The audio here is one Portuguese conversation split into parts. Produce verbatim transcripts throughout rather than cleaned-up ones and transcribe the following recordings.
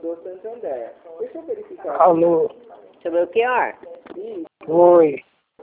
Alô? Seu Belchior? Oi.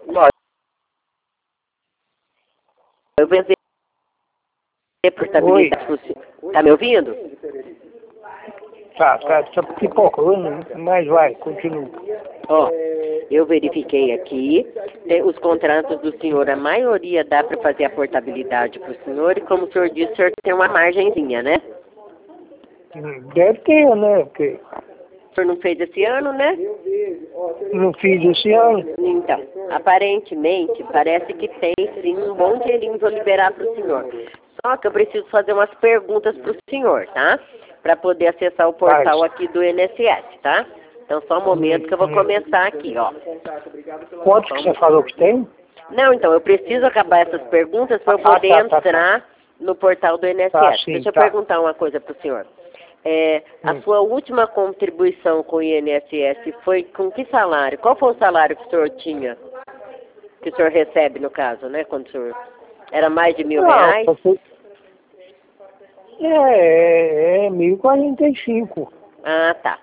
Eu pensei em portabilidade pro senhor. Tá me ouvindo? Tá, tá, tá pipocando, mas vai, continua. Ó, eu verifiquei aqui, tem os contratos do senhor, a maioria dá para fazer a portabilidade para o senhor, e como o senhor disse, o senhor tem uma margenzinha, né? Deve ter, né? Porque O senhor não fez esse ano, né? não fiz esse ano. Então, aparentemente, parece que tem sim um bom dinheirinho para liberar para o senhor. Só que eu preciso fazer umas perguntas para o senhor, tá? Para poder acessar o portal aqui do I N S S, tá? Então, só um momento que eu vou começar aqui, ó. Quanto que você falou que tem? Não, então, eu preciso acabar essas perguntas para eu poder Ah, tá, tá, entrar tá. no portal do I N S S. Tá, sim, Deixa eu tá. perguntar uma coisa para o senhor. É, a Hum. sua última contribuição com o I N S S foi com que salário? Qual foi o salário que o senhor tinha? Que o senhor recebe, no caso, né? Quando o senhor... Era mais de mil Não, reais? você... É, é, é mil e quarenta e cinco. Ah, tá.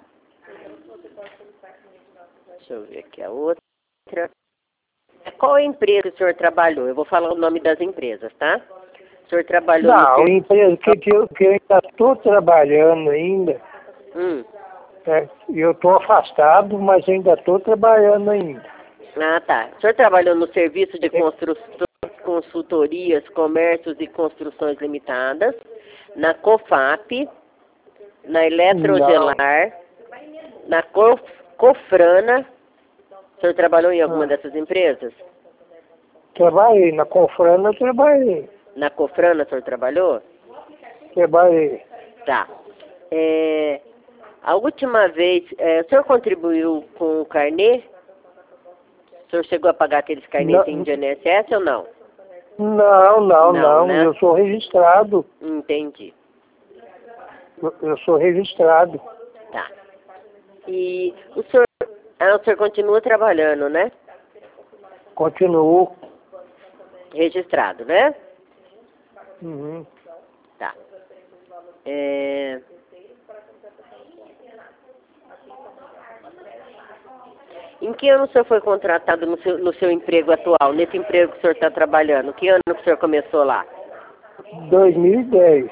Deixa eu ver aqui a outra. Qual empresa o senhor trabalhou? Eu vou falar o nome das empresas, tá? O senhor trabalhou no Não, a serviço... empresa que, que, eu, que eu ainda estou trabalhando ainda, Hum. é, eu estou afastado, mas ainda estou trabalhando ainda. Ah, tá. O senhor trabalhou no serviço de constru... consultorias, comércios e construções limitadas, na COFAP, na Eletrogelar, na Cof... Cofrana. O senhor trabalhou em alguma Ah. dessas empresas? Trabalhei, na Confrana eu trabalhei. Na Cofrana o senhor trabalhou? Trabalhei. Tá. É, a última vez, é, o senhor contribuiu com o carnê? O senhor chegou a pagar aqueles carnêzinhos de I N S S ou não? Não, não, Não, não. né? Eu sou registrado. Entendi. Eu, eu sou registrado. Tá. E o senhor, ah, o senhor continua trabalhando, né? Continuo. Registrado, né? Uhum. Tá. É... Em que ano o senhor foi contratado no seu, no seu emprego atual, nesse emprego que o senhor está trabalhando? Que ano que o senhor começou lá? dois mil e dez.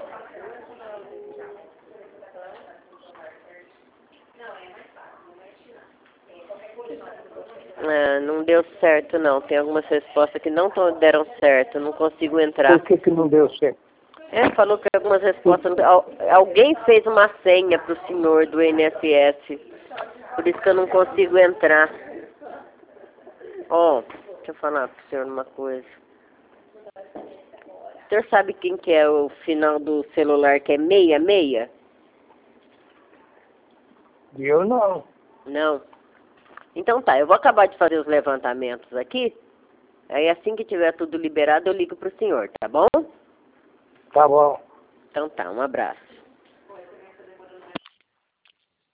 Ah, não deu certo, não. Tem algumas respostas que não tão- deram certo. Não consigo entrar. Por que que não deu certo? É, falou que algumas respostas... al- Alguém fez uma senha para o senhor do I N S S. Por isso que eu não consigo entrar. Ó, deixa eu falar para o senhor uma coisa. O senhor sabe quem que é o final do celular que é meia meia? Eu não. Não. Então tá, eu vou acabar de fazer os levantamentos aqui. Aí assim que tiver tudo liberado eu ligo para o senhor, tá bom? Tá bom. Então tá, um abraço.